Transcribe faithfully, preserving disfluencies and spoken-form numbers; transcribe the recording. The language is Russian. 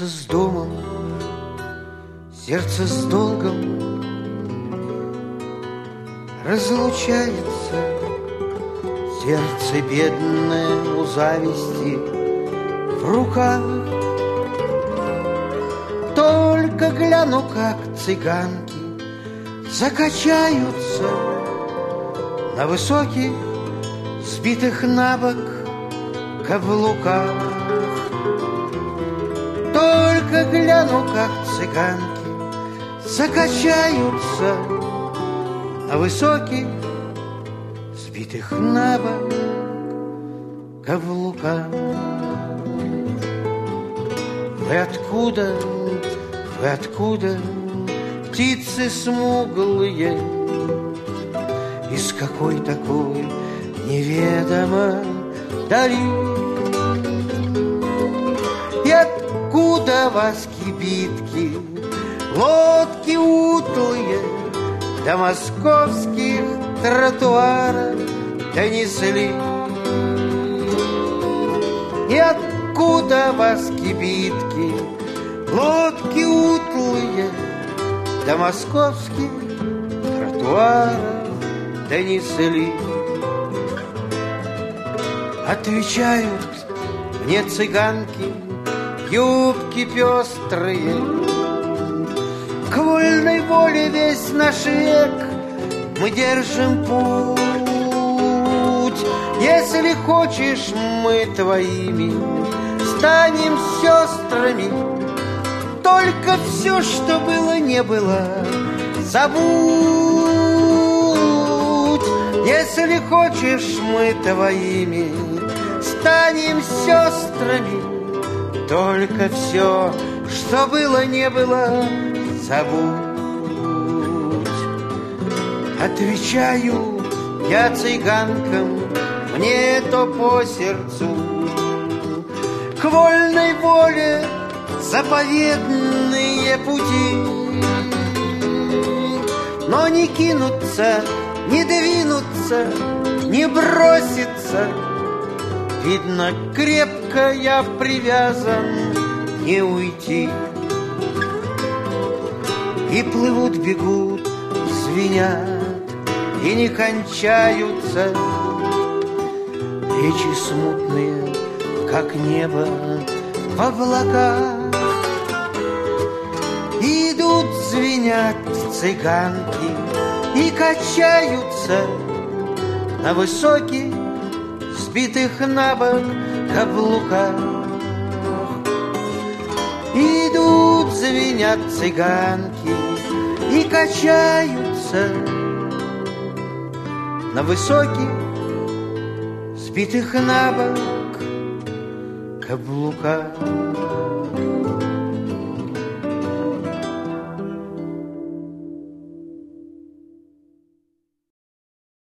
Сердце с домом, сердце с долгом разлучается. Сердце бедное у зависти в руках. Только гляну, как цыганки закачаются на высоких, сбитых на бок каблуках. Только гляну, как цыганки закачаются на высоких, сбитых на бок каблуках. Вы откуда, вы откуда, птицы смуглые, из какой такой неведомо дали? И откуда вас кибитки, лодки утлые до московских тротуаров донесли? И откуда вас кибитки, лодки утлые до московских тротуаров донесли? Отвечают мне цыганки, юбки пестрые, к вольной воле весь наш век мы держим путь. Если хочешь, мы твоими станем сестрами. Только все, что было, не было, забудь. Если хочешь, мы твоими станем сестрами. Только все, что было, не было, забудь. Отвечаю я цыганкам, мне то по сердцу, к вольной воле заповедные пути. Но не кинуться, не двинуться, не броситься, видно, крепко я привязан, не уйти. И плывут, бегут, звенят, и не кончаются речи смутные, как небо в облаках. Идут, звенят цыганки и качаются на высоких, сбитых на бок каблуках. Идут, звенят цыганки и качаются на высоких, сбитых на бок каблуках.